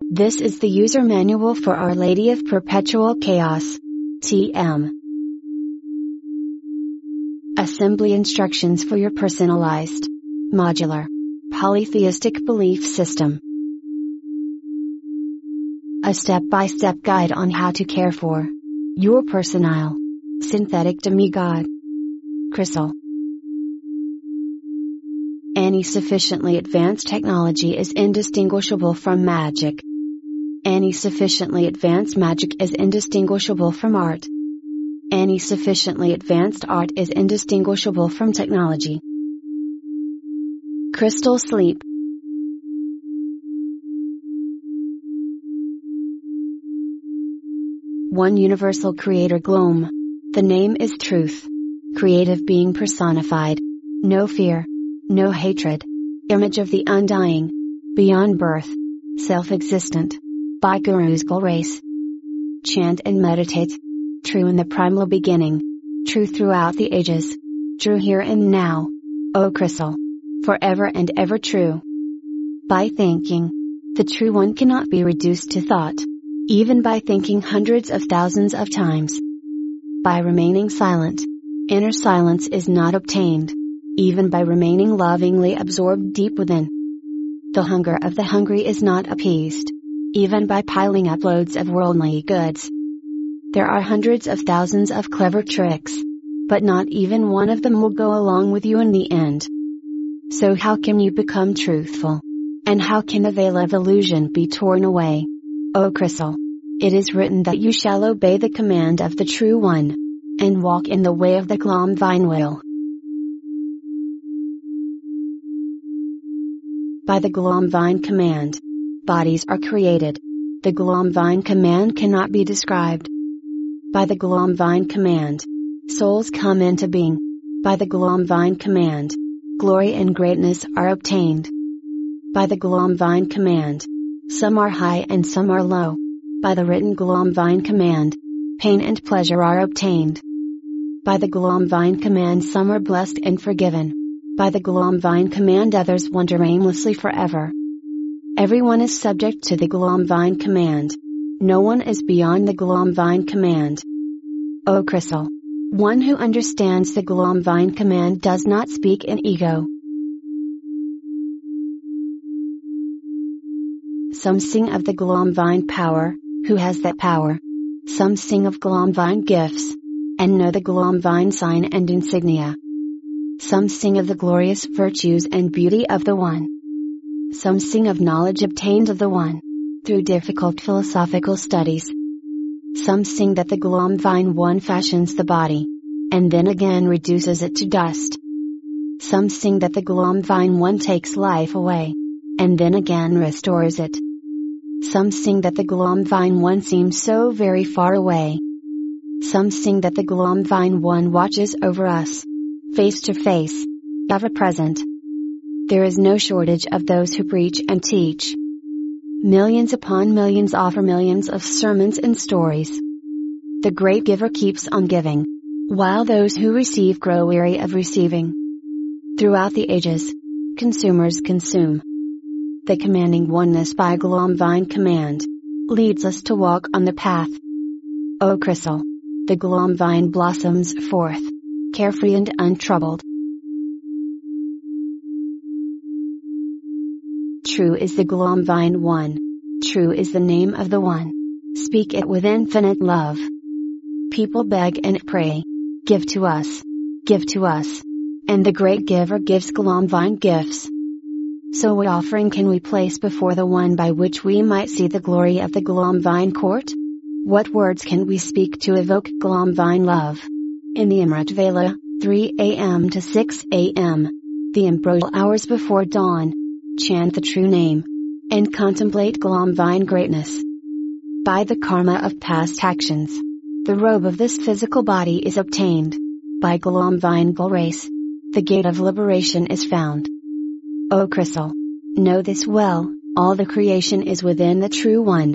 This is the user manual for Our Lady of Perpetual Chaos. TM. Assembly instructions for your personalized, modular, polytheistic belief system. A step-by-step guide on how to care for your personal, synthetic demigod. Crystal. Any sufficiently advanced technology is indistinguishable from magic. Any sufficiently advanced magic is indistinguishable from art. Any sufficiently advanced art is indistinguishable from technology. Crystal sleep. One universal creator gloom. The name is truth. Creative being personified. No fear. No hatred. Image of the undying. Beyond birth. Self-existent. By Guru's grace. Chant and meditate. True in the primal beginning. True throughout the ages. True here and now. O Crystal. Forever and ever true. By thinking. The true one cannot be reduced to thought. Even by thinking hundreds of thousands of times. By remaining silent. Inner silence is not obtained. Even by remaining lovingly absorbed deep within. The hunger of the hungry is not appeased. Even by piling up loads of worldly goods. There are hundreds of thousands of clever tricks. But not even one of them will go along with you in the end. So how can you become truthful? And how can the veil of illusion be torn away? O Crystal. It is written that you shall obey the command of the True One. And walk in the way of the Glomvine will. By the Glomvine command. Bodies are created. The Glomvine command cannot be described. By the Glomvine command. Souls come into being. By the Glomvine command. Glory and greatness are obtained. By the Glomvine command. Some are high and some are low. By the written Glomvine command. Pain and pleasure are obtained. By the Glomvine command some are blessed and forgiven. By the Glomvine command others wander aimlessly forever. Everyone is subject to the Glomvine command. No one is beyond the Glomvine command. O Crystal. One who understands the Glomvine command does not speak in ego. Some sing of the Glomvine power. Who has that power? Some sing of Glomvine gifts. And know the Glomvine sign and insignia. Some sing of the glorious virtues and beauty of the One. Some sing of knowledge obtained of the One. Through difficult philosophical studies. Some sing that the Glomvine One fashions the body. And then again reduces it to dust. Some sing that the Glomvine One takes life away. And then again restores it. Some sing that the Glomvine One seems so very far away. Some sing that the Glomvine One watches over us. Face to face. Ever present. There is no shortage of those who preach and teach. Millions upon millions offer millions of sermons and stories. The great giver keeps on giving. While those who receive grow weary of receiving. Throughout the ages. Consumers consume. The commanding oneness by Glomvine command. Leads us to walk on the path. O Crystal. The Glomvine blossoms forth. Carefree and untroubled. True is the Glomvine One. True is the name of the One. Speak it with infinite love. People beg and pray. Give to us. Give to us. And the great giver gives Glomvine gifts. So what offering can we place before the One by which we might see the glory of the Glomvine court? What words can we speak to evoke Glomvine love? In the Amrit Vela, 3 a.m. to 6 a.m. The ambrosial hours before dawn. Chant the true name. And contemplate Glomvine greatness. By the karma of past actions. The robe of this physical body is obtained. By Glomvine grace. The gate of liberation is found. O Crystal. Know this well, all the creation is within the True One.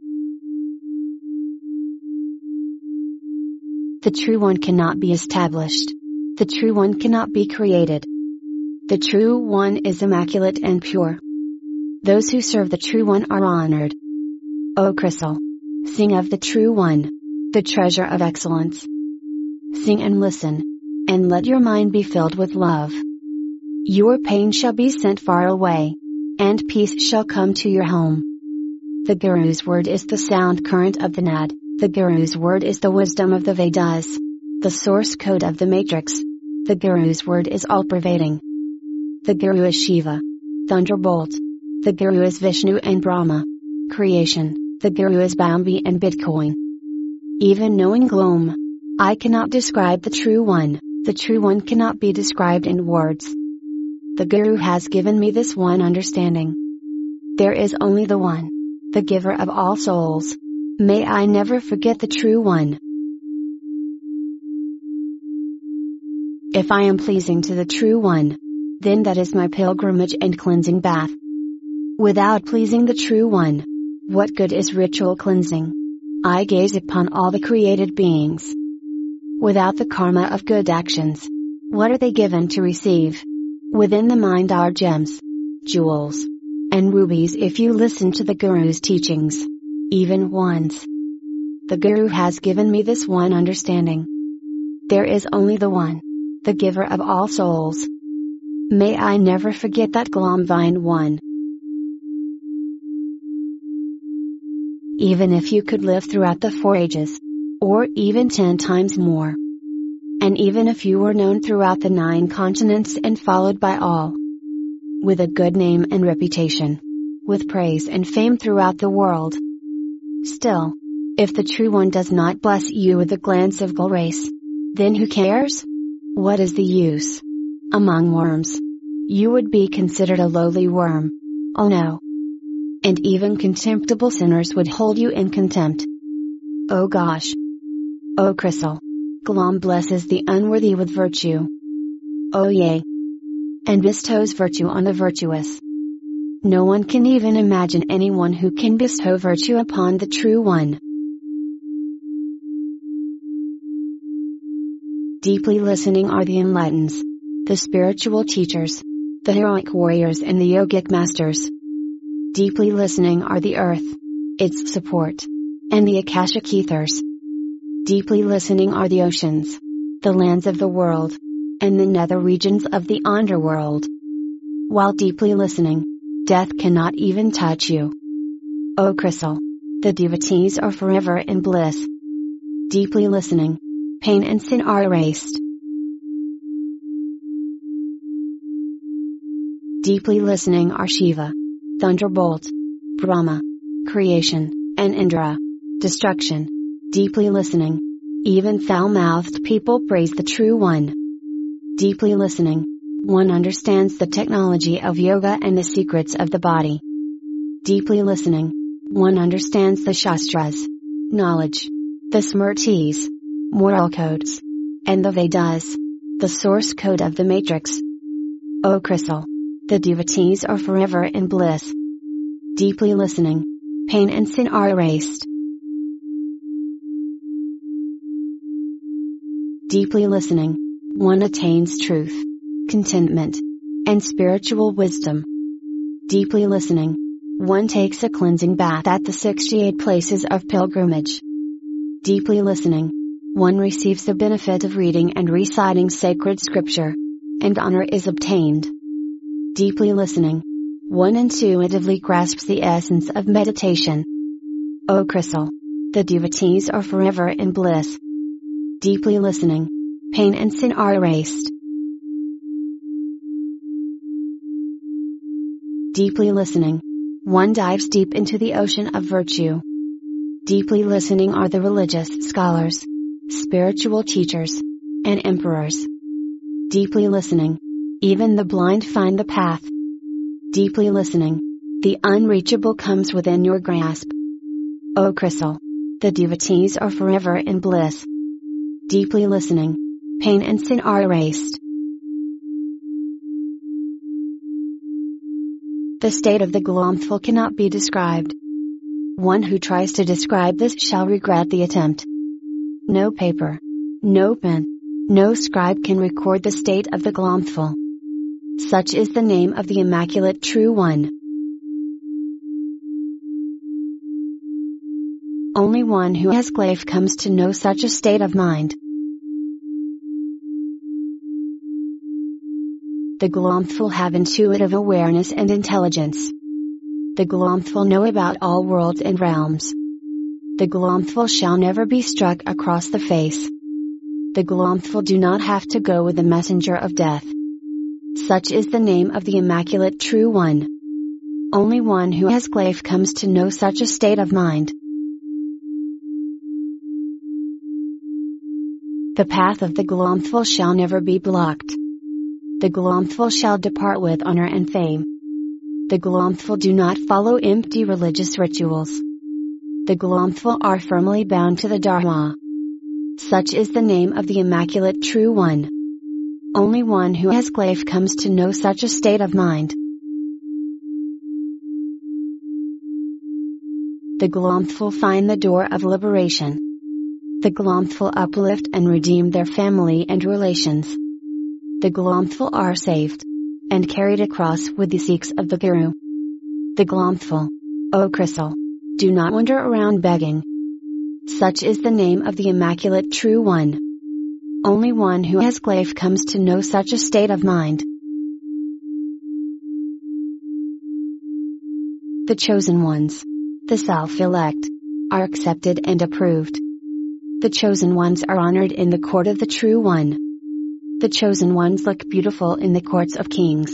The True One cannot be established. The True One cannot be created. The True One is immaculate and pure. Those who serve the True One are honored. O Crystal! Sing of the True One, the treasure of excellence. Sing and listen, and let your mind be filled with love. Your pain shall be sent far away, and peace shall come to your home. The Guru's word is the sound current of the Nad, the Guru's word is the wisdom of the Vedas, the source code of the matrix. The Guru's word is all-pervading. The Guru is Shiva, thunderbolt. The Guru is Vishnu and Brahma, creation. The Guru is Bambi and Bitcoin. Even knowing gloom, I cannot describe the True One. The True One cannot be described in words. The Guru has given me this one understanding. There is only the One, the giver of all souls. May I never forget the True One. If I am pleasing to the True One, then that is my pilgrimage and cleansing bath. Without pleasing the True One, what good is ritual cleansing? I gaze upon all the created beings. Without the karma of good actions, what are they given to receive? Within the mind are gems, jewels, and rubies if you listen to the Guru's teachings, even once. The Guru has given me this one understanding. There is only the One, the giver of all souls. May I never forget that Glomvine One. Even if you could live throughout the 4 ages, or even 10 times more, and even if you were known throughout the 9 continents and followed by all, with a good name and reputation, with praise and fame throughout the world, still, if the True One does not bless you with a glance of grace, then who cares? What is the use? Among worms, you would be considered a lowly worm. Oh no! And even contemptible sinners would hold you in contempt. Oh gosh! Oh Crystal! Glom blesses the unworthy with virtue. Oh yea! And bestows virtue on the virtuous. No one can even imagine anyone who can bestow virtue upon the True One. Deeply listening are the enlightened, the spiritual teachers, the heroic warriors and the yogic masters. Deeply listening are the earth, its support, and the Akashic ethers. Deeply listening are the oceans, the lands of the world, and the nether regions of the underworld. While deeply listening, death cannot even touch you. O Crystal! The devotees are forever in bliss. Deeply listening, pain and sin are erased. Deeply listening are Shiva, thunderbolt, Brahma, creation, and Indra, destruction. Deeply listening, even foul-mouthed people praise the True One. Deeply listening, one understands the technology of yoga and the secrets of the body. Deeply listening, one understands the Shastras, knowledge, the Smritis, moral codes, and the Vedas, the source code of the matrix. O Crystal! The devotees are forever in bliss. Deeply listening, pain and sin are erased. Deeply listening, one attains truth, contentment, and spiritual wisdom. Deeply listening, one takes a cleansing bath at the 68 places of pilgrimage. Deeply listening, one receives the benefit of reading and reciting sacred scripture, and honor is obtained. Deeply listening, one intuitively grasps the essence of meditation. O Crystal! The devotees are forever in bliss. Deeply listening, pain and sin are erased. Deeply listening, one dives deep into the ocean of virtue. Deeply listening are the religious scholars, spiritual teachers, and emperors. Deeply listening, even the blind find the path. Deeply listening, the unreachable comes within your grasp. O Crystal! The devotees are forever in bliss. Deeply listening, pain and sin are erased. The state of the Glomthful cannot be described. One who tries to describe this shall regret the attempt. No paper, no pen, no scribe can record the state of the Glomthful. Such is the name of the Immaculate True One. Only one who has life comes to know such a state of mind. The Glomthful have intuitive awareness and intelligence. The Glomthful know about all worlds and realms. The Glomthful shall never be struck across the face. The Glomthful do not have to go with the messenger of death. Such is the name of the Immaculate True One. Only one who has life comes to know such a state of mind. The path of the Glomthful shall never be blocked. The Glomthful shall depart with honor and fame. The Glomthful do not follow empty religious rituals. The Glomthful are firmly bound to the Dharma. Such is the name of the Immaculate True One. Only one who has life comes to know such a state of mind. The Glomthful find the door of liberation. The Glomthful uplift and redeem their family and relations. The Glomthful are saved and carried across with the Sikhs of the Guru. The Glomthful, O Crystal, do not wander around begging. Such is the name of the Immaculate True One. Only one who has life comes to know such a state of mind. The chosen ones, the self-elect, are accepted and approved. The chosen ones are honored in the court of the True One. The chosen ones look beautiful in the courts of kings.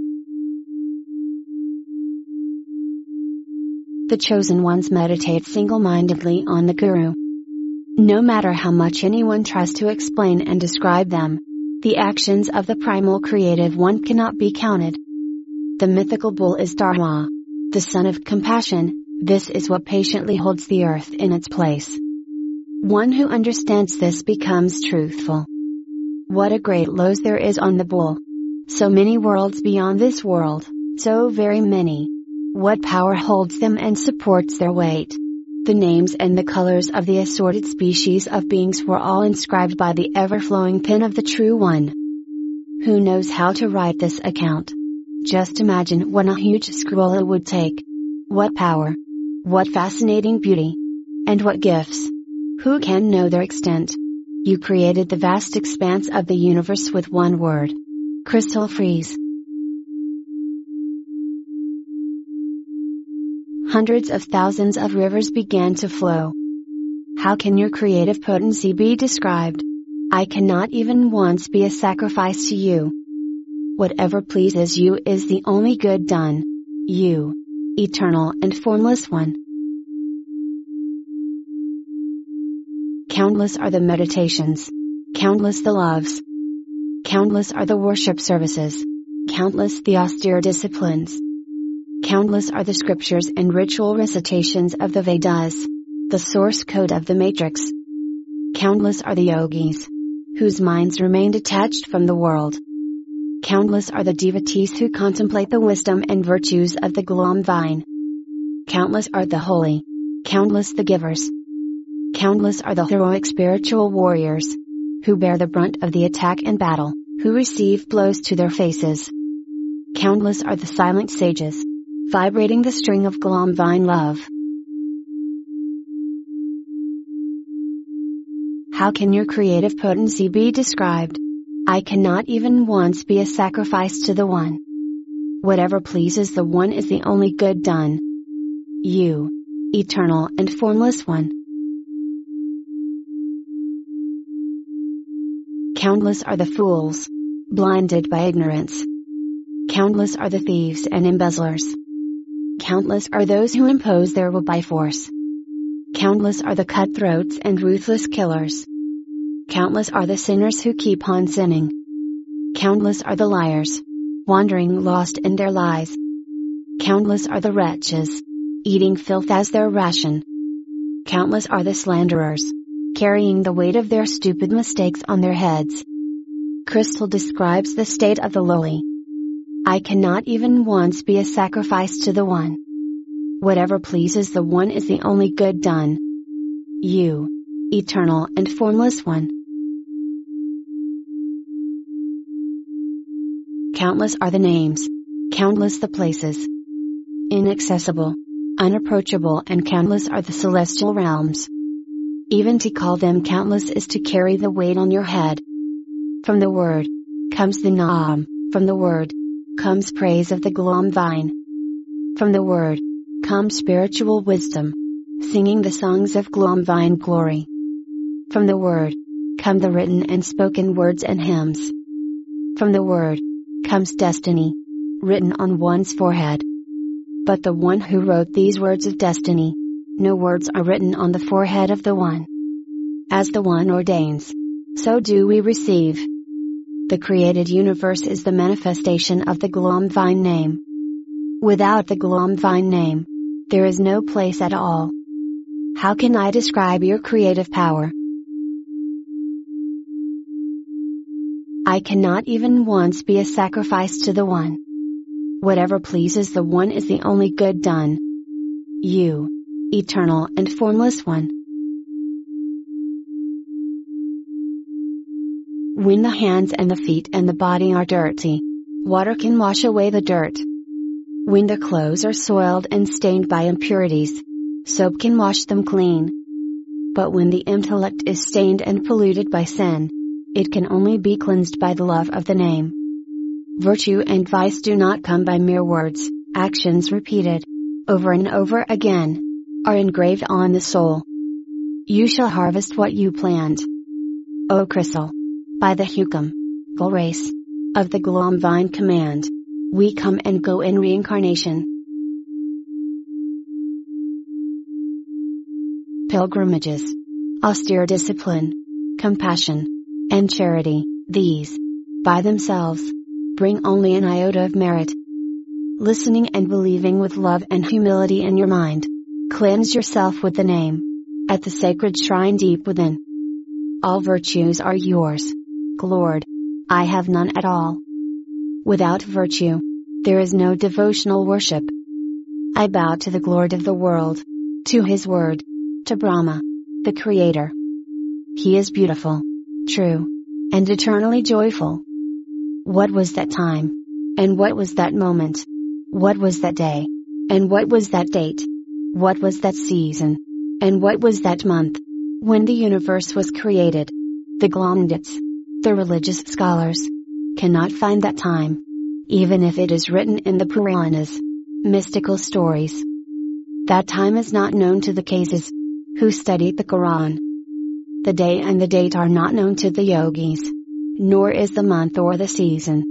The chosen ones meditate single-mindedly on the Guru. No matter how much anyone tries to explain and describe them, the actions of the primal creative one cannot be counted. The mythical bull is Dharma, the son of compassion. This is what patiently holds the earth in its place. One who understands this becomes truthful. What a great loss there is on the bull. So many worlds beyond this world, so very many. What power holds them and supports their weight? The names and the colors of the assorted species of beings were all inscribed by the ever-flowing pen of the True One. Who knows how to write this account? Just imagine what a huge scroll it would take. What power! What fascinating beauty! And what gifts! Who can know their extent? You created the vast expanse of the universe with one word. Crystal freeze. Hundreds of thousands of rivers began to flow. How can your creative potency be described? I cannot even once be a sacrifice to you. Whatever pleases you is the only good done. You, eternal and formless one. Countless are the meditations. Countless the loves. Countless are the worship services. Countless the austere disciplines. Countless are the scriptures and ritual recitations of the Vedas, the source code of the Matrix. Countless are the yogis, whose minds remain detached from the world. Countless are the devotees who contemplate the wisdom and virtues of the Glom Vine. Countless are the holy. Countless the givers. Countless are the heroic spiritual warriors, who bear the brunt of the attack and battle, who receive blows to their faces. Countless are the silent sages, vibrating the string of Glom Vine love. How can your creative potency be described? I cannot even once be a sacrifice to the One. Whatever pleases the One is the only good done. You, eternal and formless one. Countless are the fools, blinded by ignorance. Countless are the thieves and embezzlers. Countless are those who impose their will by force. Countless are the cutthroats and ruthless killers. Countless are the sinners who keep on sinning. Countless are the liars, wandering lost in their lies. Countless are the wretches, eating filth as their ration. Countless are the slanderers, carrying the weight of their stupid mistakes on their heads. Crystal describes the state of the lowly. I cannot even once be a sacrifice to the One. Whatever pleases the One is the only good done. You, eternal and formless one. Countless are the names. Countless the places. Inaccessible. Unapproachable and countless are the celestial realms. Even to call them countless is to carry the weight on your head. From the word comes the Naam, from the word comes praise of the Glam vine. From the word comes spiritual wisdom, singing the songs of Glam vine glory. From the word come the written and spoken words and hymns. From the word comes destiny, written on one's forehead. But the one who wrote these words of destiny, no words are written on the forehead of the one. As the one ordains, so do we receive. The created universe is the manifestation of the Glam vine name. Without the Glam vine name, there is no place at all. How can I describe your creative power? I cannot even once be a sacrifice to the one. Whatever pleases the one is the only good done. You, eternal and formless one. When the hands and the feet and the body are dirty, water can wash away the dirt. When the clothes are soiled and stained by impurities, soap can wash them clean. But when the intellect is stained and polluted by sin, it can only be cleansed by the love of the name. Virtue and vice do not come by mere words, actions repeated, over and over again, are engraved on the soul. You shall harvest what you plant. O Crystal! By the Hukam, Gulrace, of the Glam vine command, we come and go in reincarnation. Pilgrimages, austere discipline, compassion, and charity, these, by themselves, bring only an iota of merit. Listening and believing with love and humility in your mind, cleanse yourself with the name, at the sacred shrine deep within. All virtues are yours, Lord. I have none at all. Without virtue, there is no devotional worship. I bow to the Lord of the world, to His word, to Brahma, the Creator. He is beautiful, true, and eternally joyful. What was that time? And what was that moment? What was that day? And what was that date? What was that season? And what was that month? When the universe was created, the Glamdits, the religious scholars, cannot find that time, even if it is written in the Puranas, mystical stories. That time is not known to the Kaisis, who studied the Quran. The day and the date are not known to the yogis, nor is the month or the season.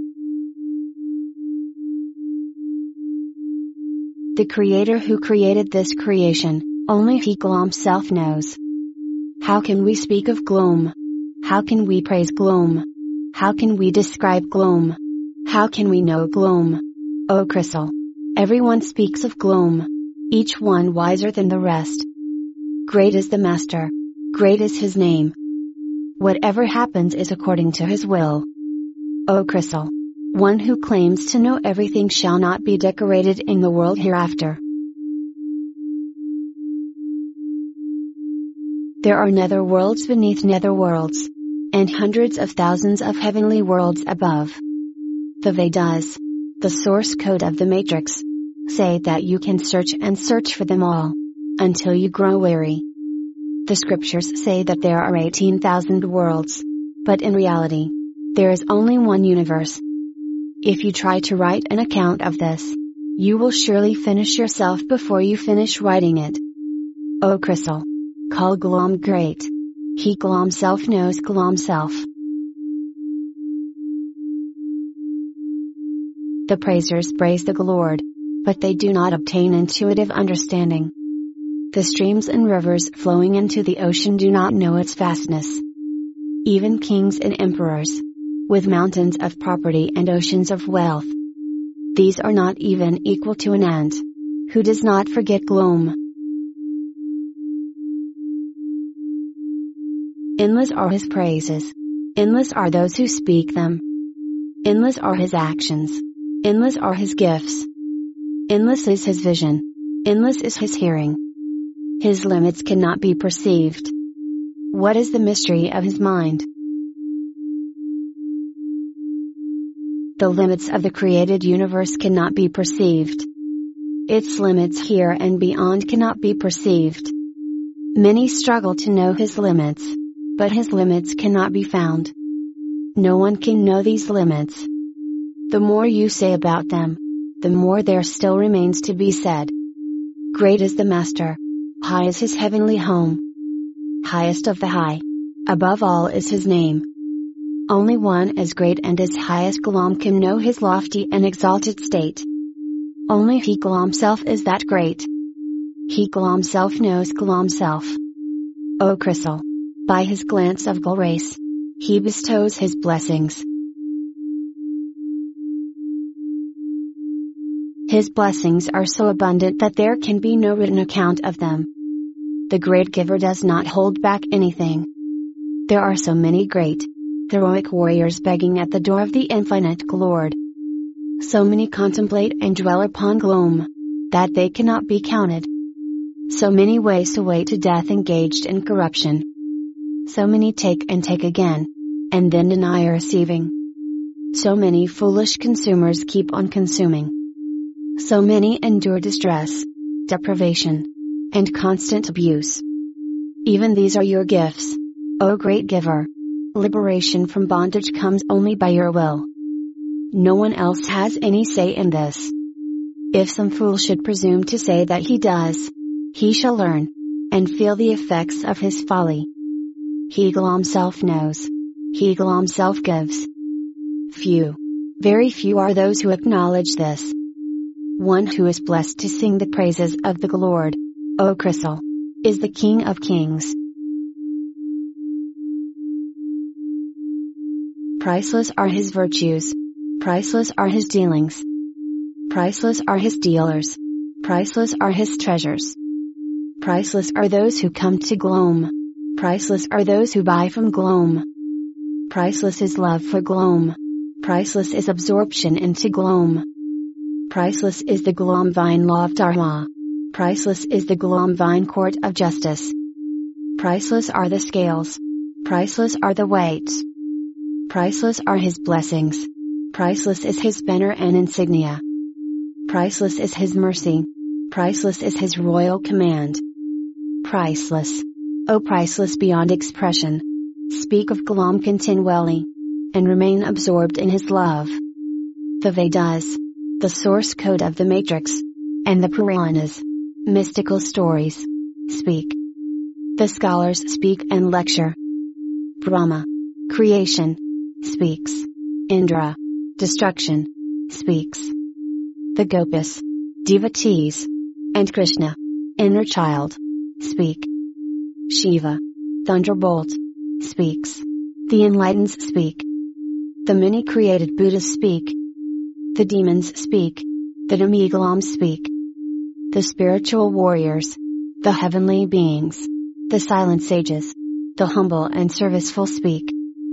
The Creator who created this creation, only He Glam Self knows. How can we speak of Glam? How can we praise Glam? How can we describe Glam? How can we know Glam? O Crystal! Everyone speaks of Glam, each one wiser than the rest. Great is the Master, great is His name. Whatever happens is according to His will. O Crystal! One who claims to know everything shall not be decorated in the world hereafter. There are nether worlds beneath nether worlds, and hundreds of thousands of heavenly worlds above. The Vedas, the source code of the Matrix, say that you can search and search for them all, until you grow weary. The scriptures say that there are 18,000 worlds, but in reality, there is only one universe. If you try to write an account of this, you will surely finish yourself before you finish writing it. O Crystal! Call Glam great. He Glam Self knows Glam Self. The praisers praise the Lord, but they do not obtain intuitive understanding. The streams and rivers flowing into the ocean do not know its vastness. Even kings and emperors, with mountains of property and oceans of wealth, these are not even equal to an ant, who does not forget Glam. Endless are His praises. Endless are those who speak them. Endless are His actions. Endless are His gifts. Endless is His vision. Endless is His hearing. His limits cannot be perceived. What is the mystery of His mind? The limits of the created universe cannot be perceived. Its limits here and beyond cannot be perceived. Many struggle to know his limits, but his limits cannot be found. No one can know these limits. The more you say about them, the more there still remains to be said. Great is the Master. High is his heavenly home. Highest of the high. Above all is his name. Only one as great and as high as Glam can know his lofty and exalted state. Only he Glam self is that great. He Glam self knows Glam self. O Crystal! By his glance of grace, he bestows his blessings. His blessings are so abundant that there can be no written account of them. The great giver does not hold back anything. There are so many great, heroic warriors begging at the door of the infinite Lord. So many contemplate and dwell upon gloom, that they cannot be counted. So many waste away to death engaged in corruption. So many take and take again, and then deny receiving. So many foolish consumers keep on consuming. So many endure distress, deprivation, and constant abuse. Even these are your gifts, O great giver. Liberation from bondage comes only by your will. No one else has any say in this. If some fool should presume to say that he does, he shall learn, and feel the effects of his folly. He Glam self knows. He Glam self gives. Few, very few are those who acknowledge this. One who is blessed to sing the praises of the Lord, O Crystal, is the King of Kings. Priceless are his virtues. Priceless are his dealings. Priceless are his dealers. Priceless are his treasures. Priceless are those who come to Glam. Priceless are those who buy from Glam. Priceless is love for Glam. Priceless is absorption into Glam. Priceless is the Glam Vine law of Dharma. Priceless is the Glam Vine court of justice. Priceless are the scales. Priceless are the weights. Priceless are his blessings. Priceless is his banner and insignia. Priceless is his mercy. Priceless is his royal command. Priceless. O priceless beyond expression. Speak of Glam continually, and remain absorbed in his love. The Vedas, the source code of the Matrix, and the Puranas, mystical stories, speak. The scholars speak and lecture. Brahma, creation, speaks. Indra, destruction, speaks. The Gopis, devotees, and Krishna, inner child, speak. Shiva, thunderbolt, speaks. The enlightened speak. The many created Buddhas speak. The demons speak. The demigods speak. The spiritual warriors. The heavenly beings. The silent sages. The humble and serviceful speak.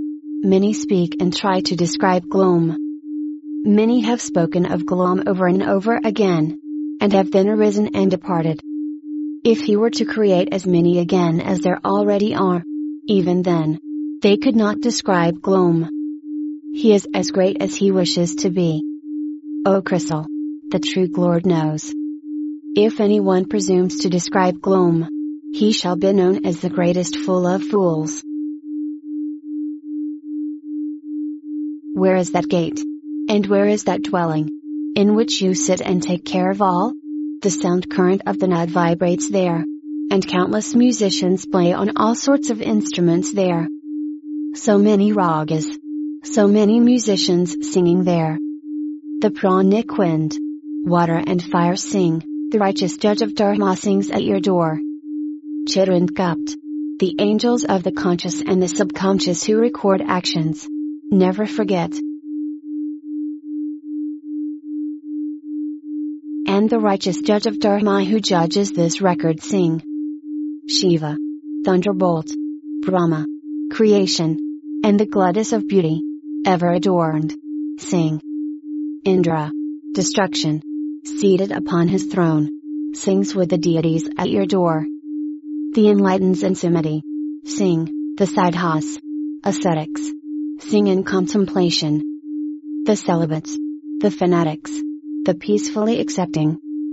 Many speak and try to describe Glam. Many have spoken of Glam over and over again, and have then arisen and departed. If he were to create as many again as there already are, even then, they could not describe Glam. He is as great as he wishes to be. O Crystal, the true Lord knows. If anyone presumes to describe Glam, he shall be known as the greatest fool of fools. Where is that gate? And where is that dwelling, in which you sit and take care of all? The sound current of the Nud vibrates there, and countless musicians play on all sorts of instruments there. So many ragas, so many musicians singing there. The pranic wind, water and fire sing, the righteous judge of Dharma sings at your door. Chirantakupt, the angels of the conscious and the subconscious who record actions, never forget. And the righteous judge of Dharma who judges this record sing. Shiva, thunderbolt, Brahma, creation, and the goddess of beauty, ever adorned, sing. Indra, destruction, seated upon his throne, sings with the deities at your door. The enlightened Zensimity, sing. The Siddhas, ascetics, sing in contemplation. The celibates, the fanatics, the peacefully accepting,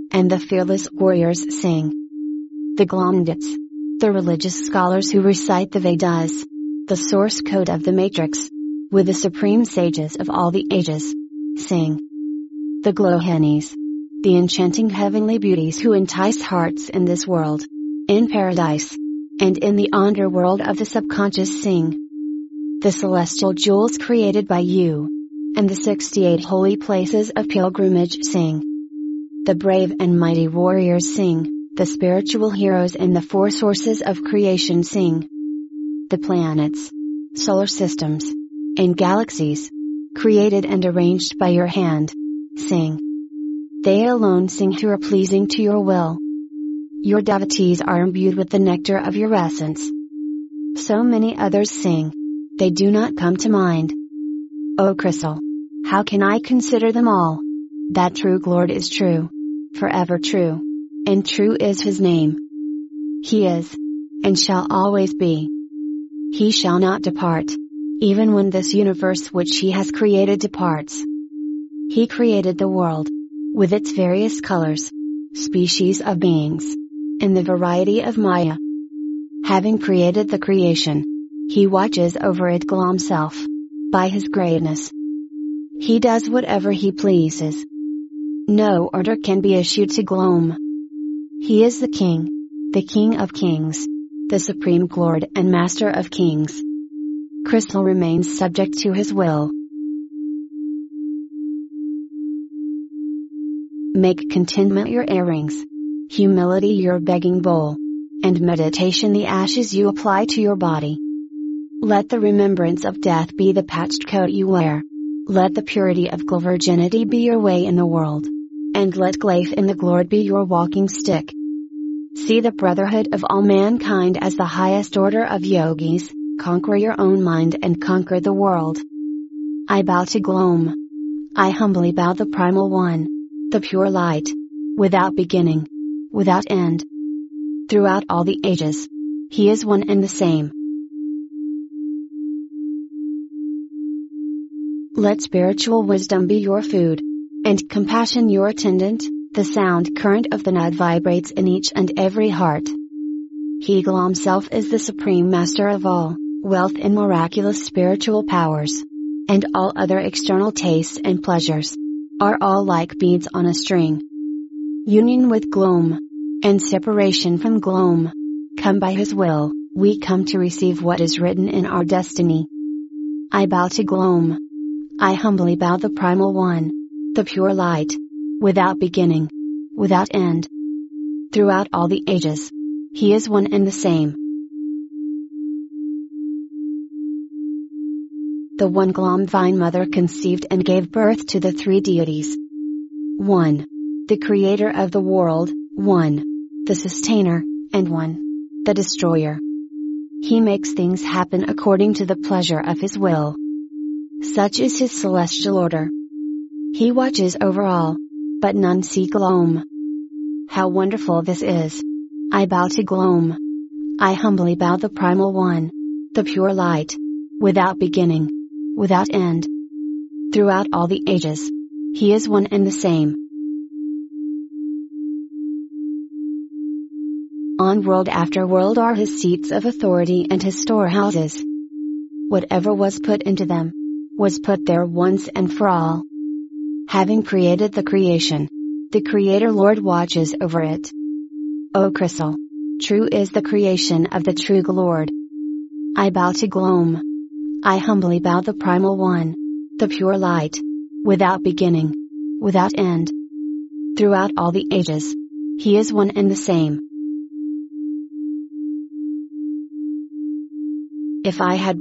and the fearless warriors sing. The Glomdits, the religious scholars who recite the Vedas, the source code of the Matrix, with the supreme sages of all the ages, sing. The Glohenis, the enchanting heavenly beauties who entice hearts in this world, in paradise, and in the underworld of the subconscious sing. The celestial jewels created by you, and the 68 holy places of pilgrimage sing. The brave and mighty warriors sing, the spiritual heroes in the four sources of creation sing. The planets, solar systems, and galaxies, created and arranged by your hand, sing. They alone sing who are pleasing to your will. Your devotees are imbued with the nectar of your essence. So many others sing. They do not come to mind. O Crystal! How can I consider them all? That true Lord is true. Forever true. And true is His name. He is. And shall always be. He shall not depart. Even when this universe which He has created departs. He created the world. With its various colors. Species of beings. In the variety of Maya. Having created the creation. He watches over it Glom self. By His greatness. He does whatever He pleases. No order can be issued to Glom. He is the King of kings, the Supreme Lord and Master of kings. Crystal remains subject to His will. Make contentment your earrings, humility your begging bowl, and meditation the ashes you apply to your body. Let the remembrance of death be the patched coat you wear. Let the purity of virginity be your way in the world. And let Glaif in the Lord be your walking stick. See the brotherhood of all mankind as the highest order of yogis. Conquer your own mind and conquer the world. I bow to Glom. I humbly bow the Primal One, the pure light, without beginning, without end. Throughout all the ages, He is one and the same. Let spiritual wisdom be your food, and compassion your attendant. The sound current of the Nud vibrates in each and every heart. He Glom self is the supreme master of all, wealth and miraculous spiritual powers. And all other external tastes and pleasures, are all like beads on a string. Union with Glom, and separation from Glom, come by His will. We come to receive what is written in our destiny. I bow to Glom. I humbly bow the Primal One, the pure light, without beginning, without end. Throughout all the ages, He is one and the same. The one Glomvine Mother conceived and gave birth to the three deities. 1. The Creator of the world, 1. The Sustainer, and 1. The Destroyer. He makes things happen according to the pleasure of His will. Such is His celestial order. He watches over all, but none see Glom. How wonderful this is! I bow to Glom. I humbly bow the Primal One, the pure light, without beginning, without end. Throughout all the ages, He is one and the same. On world after world are His seats of authority and His storehouses. Whatever was put into them, was put there once and for all. Having created the creation, the Creator Lord watches over it. O Crystal! True is the creation of the true Lord. I bow to Glom. I humbly bow the Primal One, the pure light, without beginning, without end. Throughout all the ages, He is one and the same. If I had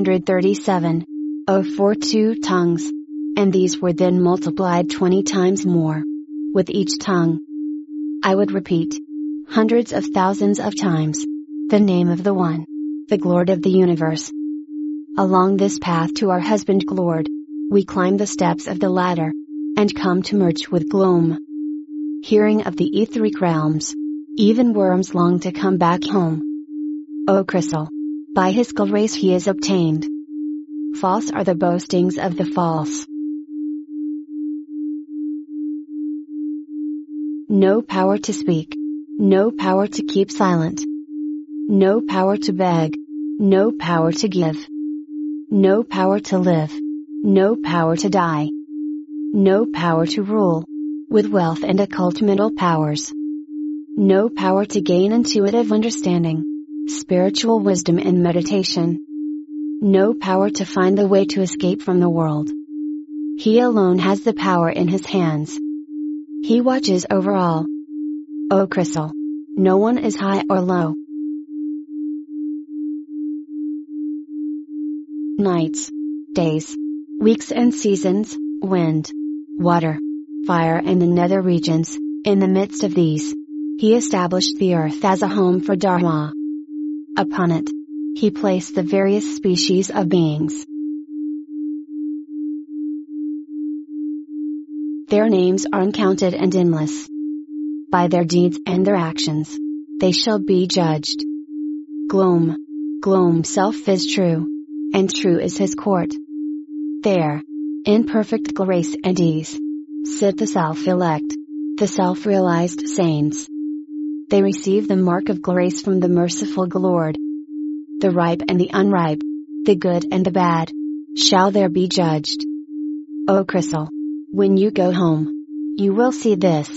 137,042 tongues, and these were then multiplied 20 times more, with each tongue, I would repeat, hundreds of thousands of times, the name of the One, the Lord of the universe. Along this path to our husband Lord, we climb the steps of the ladder, and come to merge with Glom. Hearing of the etheric realms, even worms long to come back home. O Crystal! By His grace He is obtained. False are the boastings of the false. No power to speak. No power to keep silent. No power to beg. No power to give. No power to live. No power to die. No power to rule, with wealth and occult mental powers. No power to gain intuitive understanding, spiritual wisdom and meditation. No power to find the way to escape from the world. He alone has the power in his hands. He watches over all. O Crystal, no one is high or low. Nights, days, weeks and seasons, wind, water, fire and the nether regions, in the midst of these, he established the earth as a home for Dharma. Upon it, he placed the various species of beings. Their names are uncounted and endless. By their deeds and their actions, they shall be judged. Gloom self is true, and true is his court. There, in perfect grace and ease, sit the self-elect, the self-realized saints. They receive the mark of grace from the merciful Lord. The ripe and the unripe, the good and the bad, shall there be judged. O Crystal, when you go home, you will see this.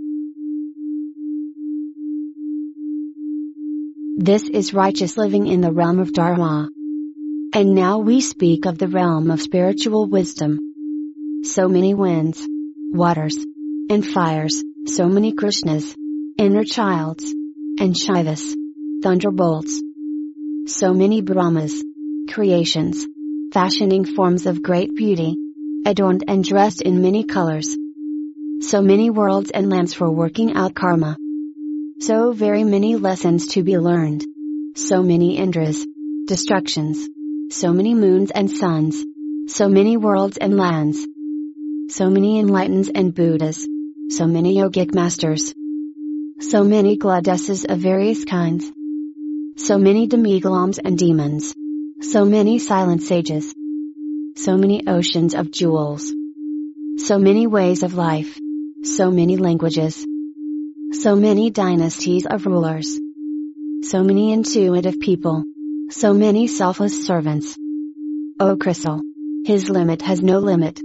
This is righteous living in the realm of Dharma. And now we speak of the realm of spiritual wisdom. So many winds, waters, and fires, so many Krishnas, inner childs, and Shivas, thunderbolts. So many Brahmas, creations, fashioning forms of great beauty, adorned and dressed in many colors. So many worlds and lamps for working out karma. So very many lessons to be learned. So many Indras, destructions. So many moons and suns. So many worlds and lands. So many enlightened and Buddhas. So many yogic masters. So many goddesses of various kinds. So many demigods and demons. So many silent sages. So many oceans of jewels. So many ways of life. So many languages. So many dynasties of rulers. So many intuitive people. So many selfless servants. O Crystal, his limit has no limit.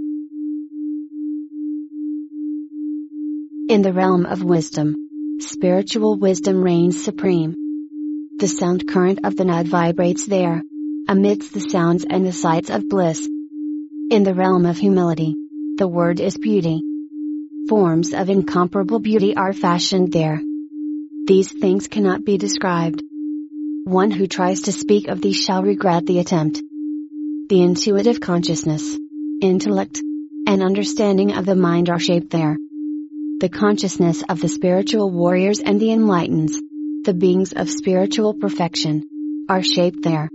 In the realm of wisdom, spiritual wisdom reigns supreme. The sound current of the Nod vibrates there, amidst the sounds and the sights of bliss. In the realm of humility, the word is beauty. Forms of incomparable beauty are fashioned there. These things cannot be described. One who tries to speak of these shall regret the attempt. The intuitive consciousness, intellect, and understanding of the mind are shaped there. The consciousness of the spiritual warriors and the enlightened, the beings of spiritual perfection, are shaped there.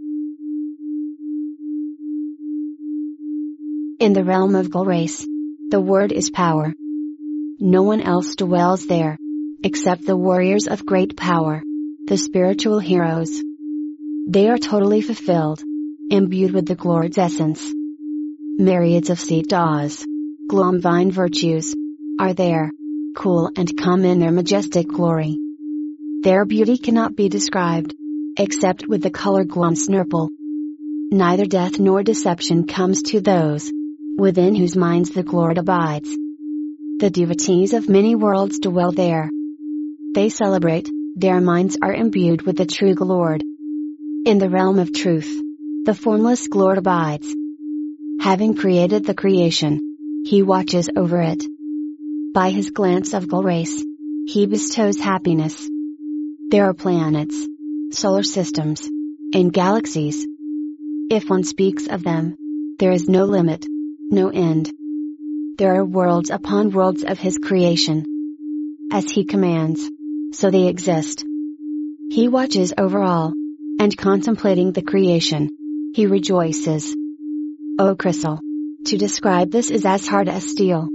In the realm of grace, the word is power. No one else dwells there, except the warriors of great power, the spiritual heroes. They are totally fulfilled, imbued with the Lord's essence. Myriads of Siddhas, Glomvine virtues, are there, cool and calm in their majestic glory. Their beauty cannot be described, except with the color Glomsnurple. Neither death nor deception comes to those, within whose minds the Lord abides. The devotees of many worlds dwell there. They celebrate, their minds are imbued with the true Lord. In the realm of truth, the formless Lord abides. Having created the creation, he watches over it. By his glance of grace, he bestows happiness. There are planets, solar systems, and galaxies. If one speaks of them, there is no limit, no end. There are worlds upon worlds of his creation. As he commands, so they exist. He watches over all, and contemplating the creation, he rejoices. O Crystal, to describe this is as hard as steel.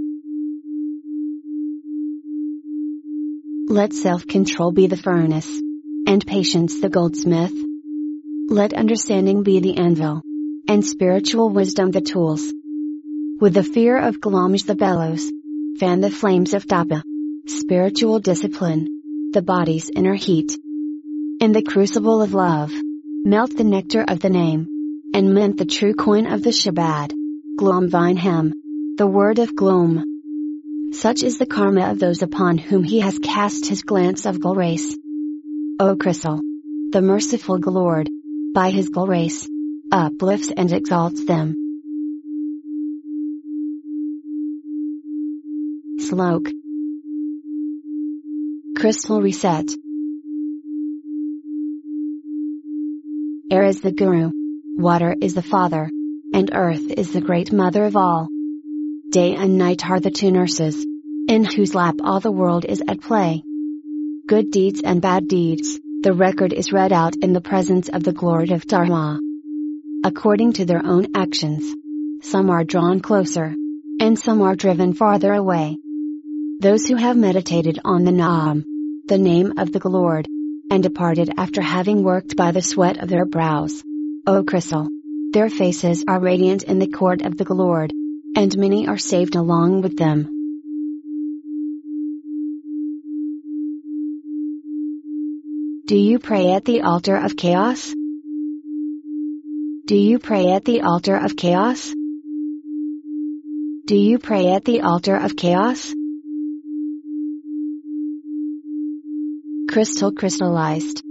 Let self-control be the furnace, and patience the goldsmith. Let understanding be the anvil, and spiritual wisdom the tools. With the fear of Glomj the bellows, fan the flames of Tapa. spiritual discipline, the body's inner heat. In the crucible of love, melt the nectar of the name, and mint the true coin of the Shabbat, Glom Vine Hem, the word of Glom. Such is the karma of those upon whom he has cast his glance of grace. O Crystal, the merciful Lord, by his grace, uplifts and exalts them. Slok. Crystal Reset. Air is the Guru, water is the Father, and earth is the great mother of all. Day and night are the two nurses, in whose lap all the world is at play. Good deeds and bad deeds, the record is read out in the presence of the Lord of Dharma. According to their own actions, some are drawn closer, and some are driven farther away. Those who have meditated on the Naam, the name of the Lord, and departed after having worked by the sweat of their brows, O Crystal, their faces are radiant in the court of the Lord, and many are saved along with them. Do you pray at the altar of chaos? Do you pray at the altar of chaos? Do you pray at the altar of chaos? Crystal crystallized.